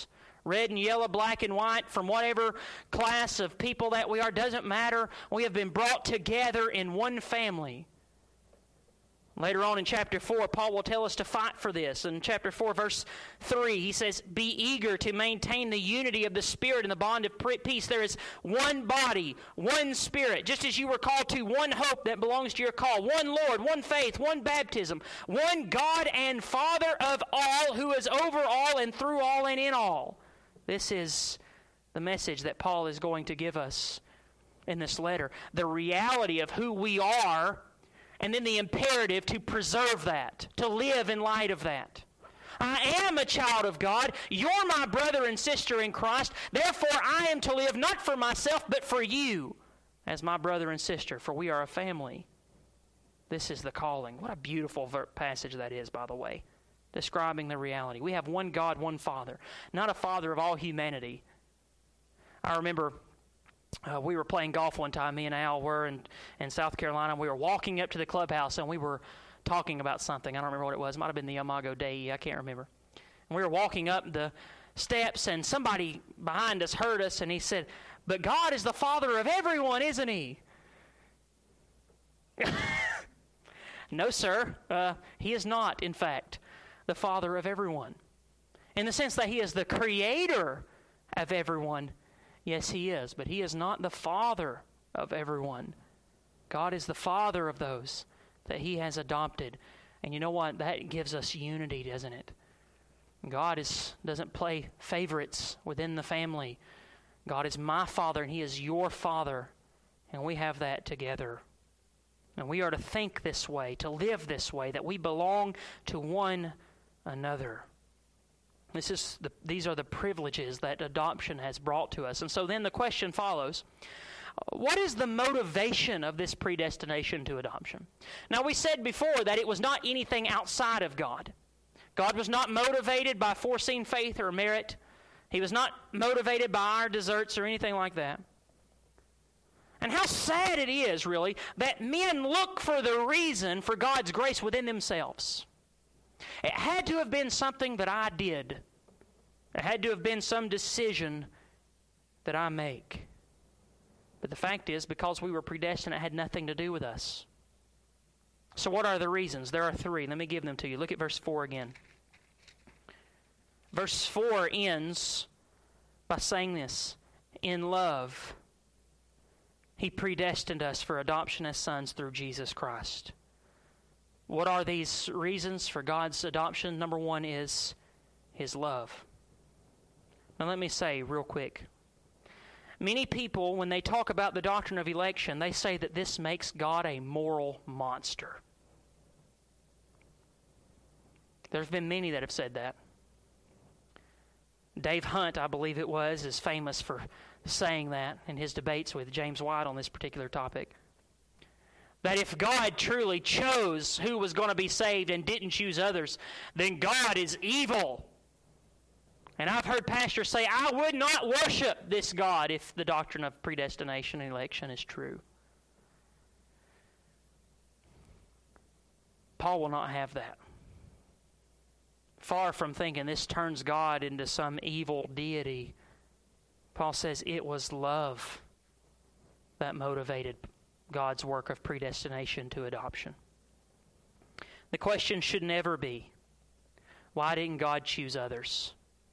red and yellow, black and white, from whatever class of people that we are, doesn't matter. We have been brought together in one family. Later on in chapter four, Paul will tell us to fight for this. In chapter four, verse three, he says, "Be eager to maintain the unity of the Spirit in the bond of peace. There is one body, one Spirit, just as you were called to one hope that belongs to your call, one Lord, one faith, one baptism, one God and Father of all, who is over all and through all and in all." This is the message that Paul is going to give us in this letter. The reality of who we are, and then the imperative to preserve that, to live in light of that. I am a child of God. You're my brother and sister in Christ. Therefore, I am to live not for myself, but for you as my brother and sister, for we are a family. This is the calling. What a beautiful ver- passage that is, by the way, describing the reality. We have one God, one Father, not a Father of all humanity. I remember Uh, we were playing golf one time, me and Al were in, in South Carolina. We were walking up to the clubhouse, and we were talking about something. I don't remember what it was. It might have been the Imago Dei. I can't remember. And we were walking up the steps, and somebody behind us heard us, and he said, "But God is the Father of everyone, isn't He?" No, sir. Uh, he is not, in fact, the Father of everyone. In the sense that He is the Creator of everyone. Yes, He is, but He is not the Father of everyone. God is the Father of those that He has adopted. And you know what? That gives us unity, doesn't it? God is doesn't play favorites within the family. God is my Father, and He is your Father, and we have that together. And we are to think this way, to live this way, that we belong to one another. This is the, these are the privileges that adoption has brought to us. And so then the question follows, what is the motivation of this predestination to adoption? Now, we said before that it was not anything outside of God. God was not motivated by foreseen faith or merit. He was not motivated by our deserts or anything like that. And how sad it is, really, that men look for the reason for God's grace within themselves. It had to have been something that I did. It had to have been some decision that I make. But the fact is, because we were predestined, it had nothing to do with us. So what are the reasons? There are three. Let me give them to you. Look at verse four again. Verse four ends by saying this, "In love, He predestined us for adoption as sons through Jesus Christ." What are these reasons for God's adoption? Number one is His love. Now let me say real quick. Many people, when they talk about the doctrine of election, they say that this makes God a moral monster. There's been many that have said that. Dave Hunt, I believe it was, is famous for saying that in his debates with James White on this particular topic. That if God truly chose who was going to be saved and didn't choose others, then God is evil. And I've heard pastors say, I would not worship this God if the doctrine of predestination and election is true. Paul will not have that. Far from thinking this turns God into some evil deity, Paul says it was love that motivated God's work of predestination to adoption. The question should never be, why didn't God choose others?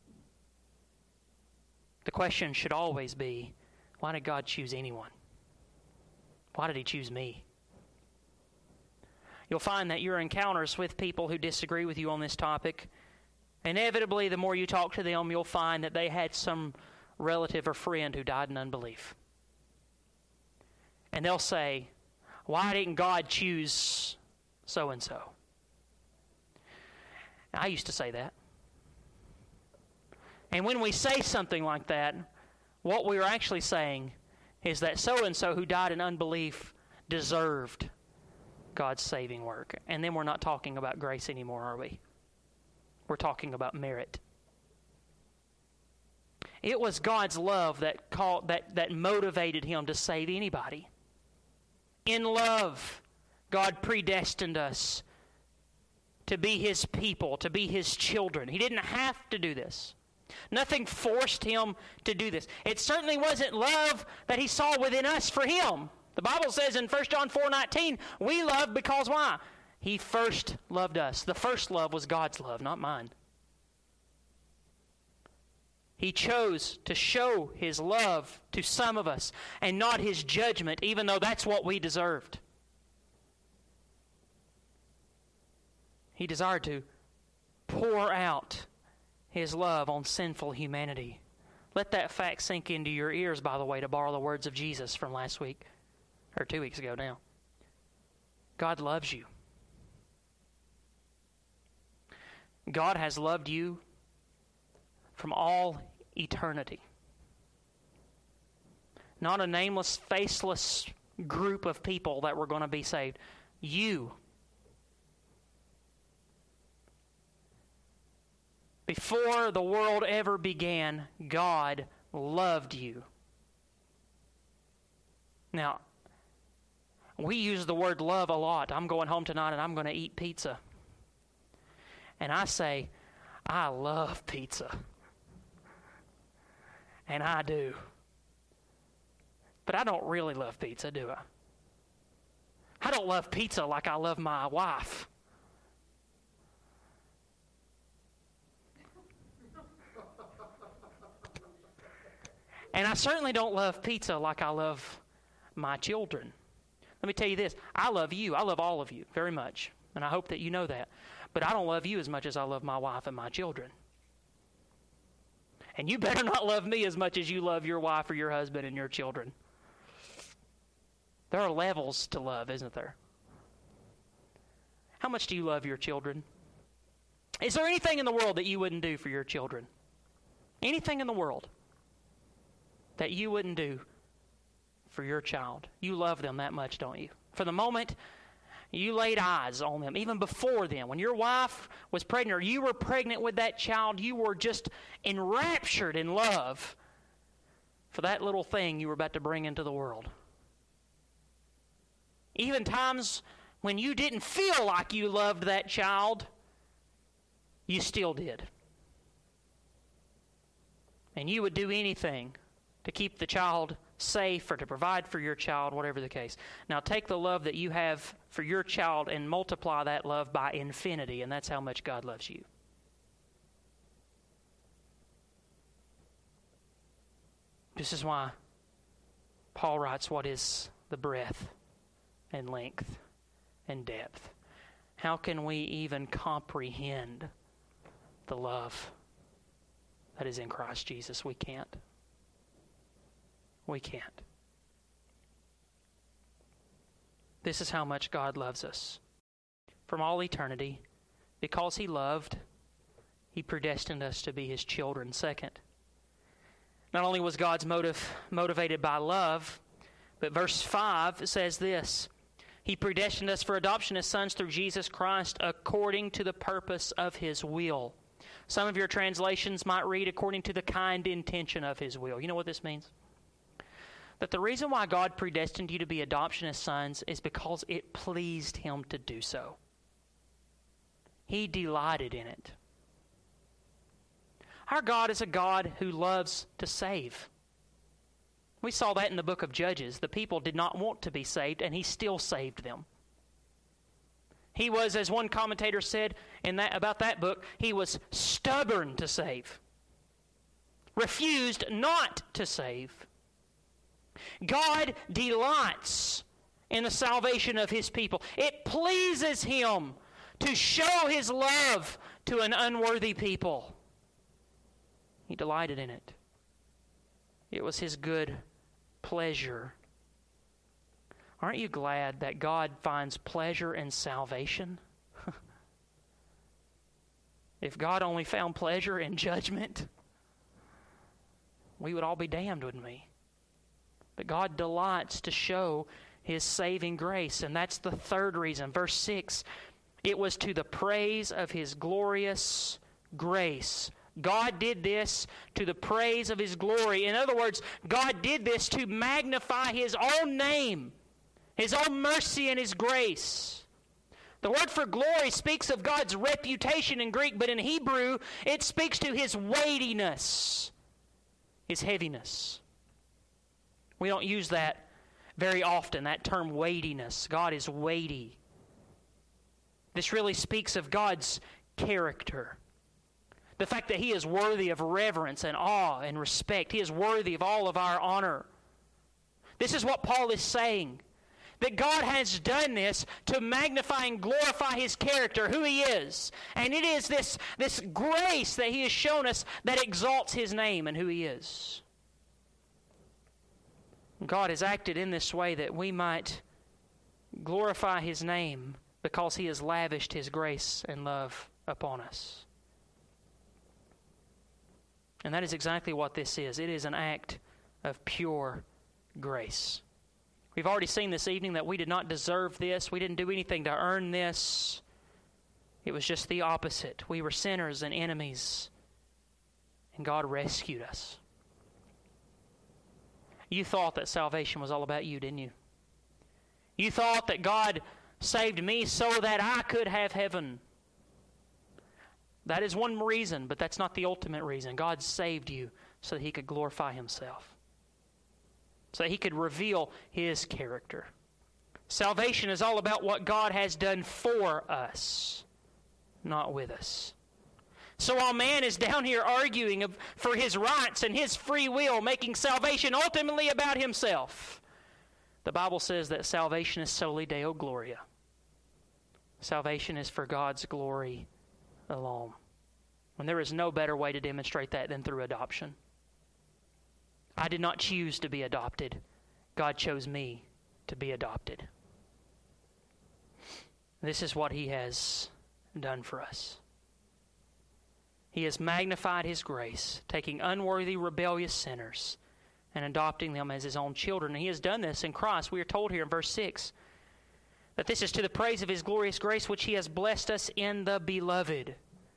The question should always be, why did God choose anyone? Why did He choose me? You'll find that your encounters with people who disagree with you on this topic, inevitably the more you talk to them, you'll find that they had some relative or friend who died in unbelief. And they'll say, why didn't God choose so-and-so? I used to say that. And when we say something like that, what we are actually saying is that so-and-so who died in unbelief deserved God's saving work. And then we're not talking about grace anymore, are we? We're talking about merit. It was God's love that called, that, that motivated Him to save anybody. In love, God predestined us to be His people, to be His children. He didn't have to do this. Nothing forced him to do this. It certainly wasn't love that he saw within us for him. The Bible says in First John four nineteen, we love because why? He first loved us. The first love was God's love, not mine. He chose to show his love to some of us and not his judgment, even though that's what we deserved. He desired to pour out his love on sinful humanity. Let that fact sink into your ears, by the way, to borrow the words of Jesus from last week, or two weeks ago now. God loves you. God has loved you from all eternity. Not a nameless, faceless group of people that were going to be saved. You. Before the world ever began, God loved you. Now, we use the word love a lot. I'm going home tonight and I'm going to eat pizza. And I say, I love pizza. And I do. But I don't really love pizza, do I? I don't love pizza like I love my wife. And I certainly don't love pizza like I love my children. Let me tell you this. I love you. I love all of you very much. And I hope that you know that. But I don't love you as much as I love my wife and my children. And you better not love me as much as you love your wife or your husband and your children. There are levels to love, isn't there? How much do you love your children? Is there anything in the world that you wouldn't do for your children? Anything in the world that you wouldn't do for your child? You love them that much, don't you? For the moment you laid eyes on them, even before then, when your wife was pregnant or you were pregnant with that child, you were just enraptured in love for that little thing you were about to bring into the world. Even times when you didn't feel like you loved that child, you still did. And you would do anything to keep the child safe or to provide for your child, whatever the case. Now take the love that you have for your child and multiply that love by infinity, and that's how much God loves you. This is why Paul writes, what is the breadth and length and depth? How can we even comprehend the love that is in Christ Jesus? We can't. We can't. This is how much God loves us. From all eternity, because He loved, He predestined us to be His children. Second, not only was God's motive motivated by love, but verse five says this: He predestined us for adoption as sons through Jesus Christ according to the purpose of His will. Some of your translations might read according to the kind intention of His will. You know what this means? That the reason why God predestined you to be adoption as sons is because it pleased Him to do so. He delighted in it. Our God is a God who loves to save. We saw that in the book of Judges. The people did not want to be saved, and He still saved them. He was, as one commentator said in that, about that book, He was stubborn to save. Refused not to save. God delights in the salvation of His people. It pleases Him to show His love to an unworthy people. He delighted in it. It was His good pleasure. Aren't you glad that God finds pleasure in salvation? If God only found pleasure in judgment, we would all be damned, wouldn't we? But God delights to show His saving grace. And that's the third reason. Verse six, it was to the praise of His glorious grace. God did this to the praise of His glory. In other words, God did this to magnify His own name, His own mercy and His grace. The word for glory speaks of God's reputation in Greek, but in Hebrew it speaks to His weightiness, His heaviness. We don't use that very often, that term weightiness. God is weighty. This really speaks of God's character. The fact that He is worthy of reverence and awe and respect. He is worthy of all of our honor. This is what Paul is saying. That God has done this to magnify and glorify His character, who He is. And it is this, this grace that He has shown us that exalts His name and who He is. God has acted in this way that we might glorify His name because He has lavished His grace and love upon us. And that is exactly what this is. It is an act of pure grace. We've already seen this evening that we did not deserve this. We didn't do anything to earn this. It was just the opposite. We were sinners and enemies, and God rescued us. You thought that salvation was all about you, didn't you? You thought that God saved me so that I could have heaven. That is one reason, but that's not the ultimate reason. God saved you so that He could glorify Himself, so that He could reveal His character. Salvation is all about what God has done for us, not with us. So while man is down here arguing for his rights and his free will, making salvation ultimately about himself, the Bible says that salvation is soli Deo Gloria. Salvation is for God's glory alone. And there is no better way to demonstrate that than through adoption. I did not choose to be adopted. God chose me to be adopted. This is what He has done for us. He has magnified His grace, taking unworthy, rebellious sinners and adopting them as His own children. And He has done this in Christ. We are told here in verse six that this is to the praise of His glorious grace, which He has blessed us in the Beloved.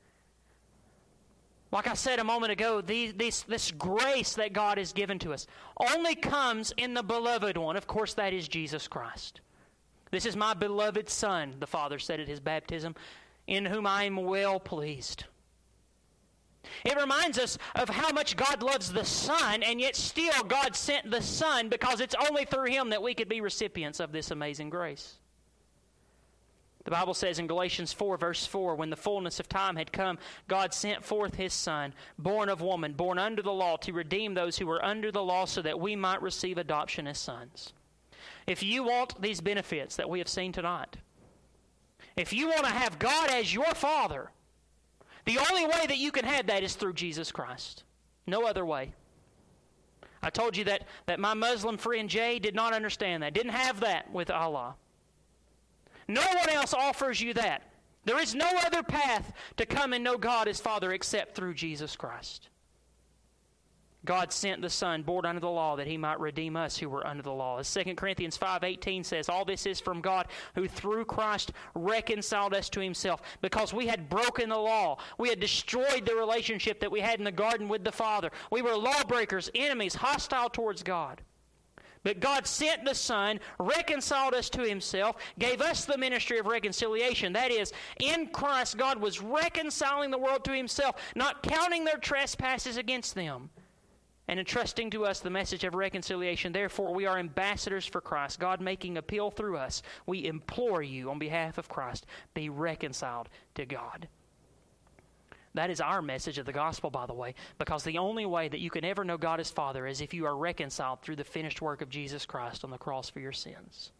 Like I said a moment ago, these, this, this grace that God has given to us only comes in the Beloved One. Of course, that is Jesus Christ. This is my beloved Son, the Father said at His baptism, in whom I am well pleased. It reminds us of how much God loves the Son, and yet still God sent the Son because it's only through Him that we could be recipients of this amazing grace. The Bible says in Galatians four, verse four, when the fullness of time had come, God sent forth His Son, born of woman, born under the law, to redeem those who were under the law so that we might receive adoption as sons. If you want these benefits that we have seen tonight, if you want to have God as your Father, the only way that you can have that is through Jesus Christ. No other way. I told you that, that my Muslim friend Jay did not understand that, didn't have that with Allah. No one else offers you that. There is no other path to come and know God as Father except through Jesus Christ. God sent the Son, born under the law, that He might redeem us who were under the law. As Second Corinthians five eighteen says, all this is from God, who through Christ reconciled us to Himself. Because we had broken the law. We had destroyed the relationship that we had in the garden with the Father. We were lawbreakers, enemies, hostile towards God. But God sent the Son, reconciled us to Himself, gave us the ministry of reconciliation. That is, in Christ, God was reconciling the world to Himself, not counting their trespasses against them, and entrusting to us the message of reconciliation. Therefore, we are ambassadors for Christ, God making appeal through us. We implore you on behalf of Christ, be reconciled to God. That is our message of the gospel, by the way, because the only way that you can ever know God as Father is if you are reconciled through the finished work of Jesus Christ on the cross for your sins.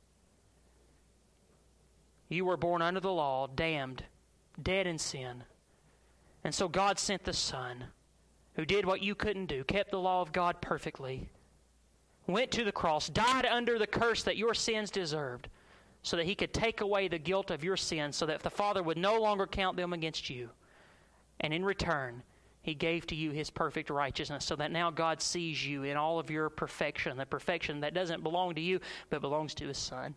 You were born under the law, damned, dead in sin. And so God sent the Son, who did what you couldn't do, kept the law of God perfectly, went to the cross, died under the curse that your sins deserved, so that He could take away the guilt of your sins, so that the Father would no longer count them against you. And in return, He gave to you His perfect righteousness, so that now God sees you in all of your perfection, the perfection that doesn't belong to you, but belongs to His Son.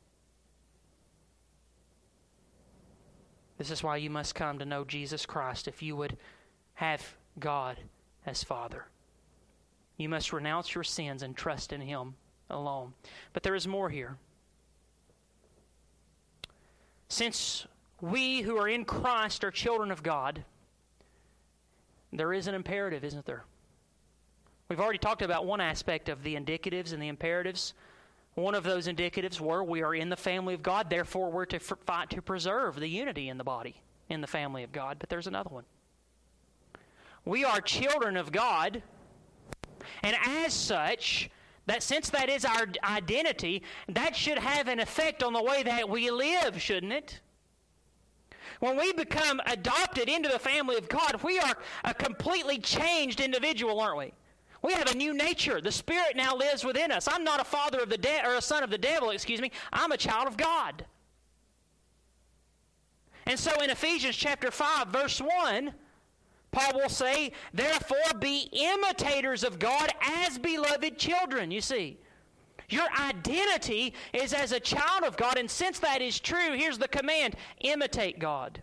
This is why you must come to know Jesus Christ if you would have God as Father. You must renounce your sins and trust in Him alone. But there is more here. since we who are in Christ are children of God, there is an imperative, isn't there? We've already talked about one aspect of the indicatives and the imperatives. One of those indicatives were we are in the family of God, therefore we're to fight to preserve the unity in the body, in the family of God. But there's another one. We are children of God, and as such, that since that is our identity, that should have an effect on the way that we live, shouldn't it? When we become adopted into the family of God, we are a completely changed individual, aren't we? We have a new nature. The Spirit now lives within us. I'm not a father of the de- or a son of the devil, excuse me. I'm a child of God. And so in Ephesians chapter five, verse one, Paul will say, therefore be imitators of God as beloved children. You see, your identity is as a child of God, and since that is true, here's the command: imitate God.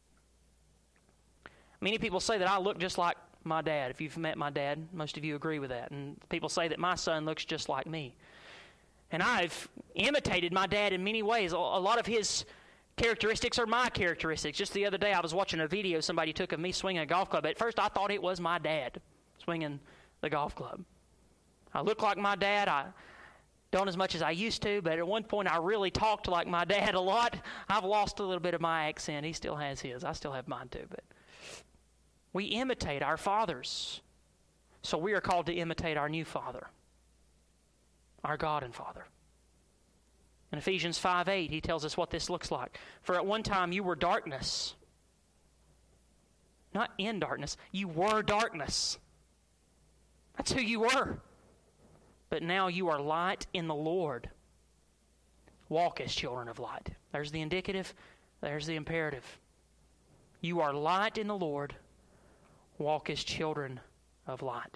Many people say that I look just like my dad. If you've met my dad, most of you agree with that. And people say that my son looks just like me. And I've imitated my dad in many ways. A lot of his characteristics are my characteristics. Just the other day I was watching a video somebody took of me swinging a golf club. At first I thought it was my dad swinging the golf club. I look like my dad. I don't as much as I used to, but at one point I really talked like my dad a lot. I've lost a little bit of my accent. He still has his. I still have mine too. But we imitate our fathers. So we are called to imitate our new Father, our God and Father. In Ephesians five eight, he tells us what this looks like. For at one time you were darkness. Not in darkness. You were darkness. That's who you were. But now you are light in the Lord. Walk as children of light. There's the indicative. There's the imperative. You are light in the Lord. Walk as children of light.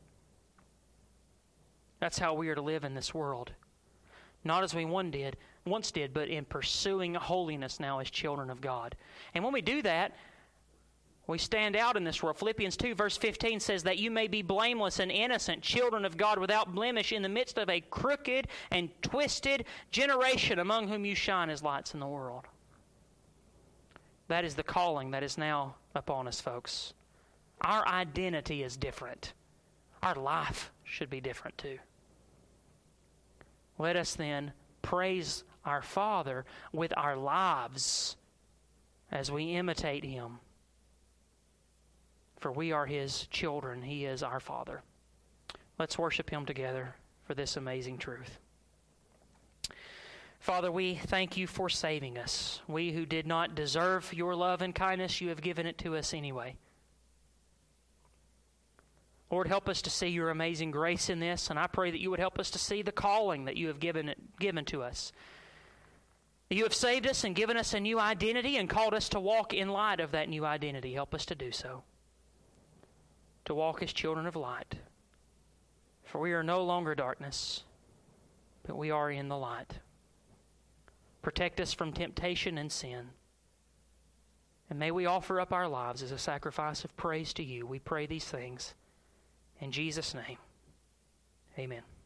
That's how we are to live in this world. Not as we one did, once did, but in pursuing holiness now as children of God. And when we do that, we stand out in this world. Philippians two verse fifteen says that you may be blameless and innocent, children of God without blemish in the midst of a crooked and twisted generation among whom you shine as lights in the world. That is the calling that is now upon us, folks. Our identity is different. Our life should be different too. Let us then praise our Father with our lives as we imitate Him. For we are His children. He is our Father. Let's worship Him together for this amazing truth. Father, we thank You for saving us. We who did not deserve Your love and kindness, You have given it to us anyway. Lord, help us to see Your amazing grace in this, and I pray that You would help us to see the calling that You have given it, given to us. You have saved us and given us a new identity and called us to walk in light of that new identity. Help us to do so. To walk as children of light. For we are no longer darkness, but we are in the light. Protect us from temptation and sin. And may we offer up our lives as a sacrifice of praise to You. We pray these things in Jesus' name. Amen.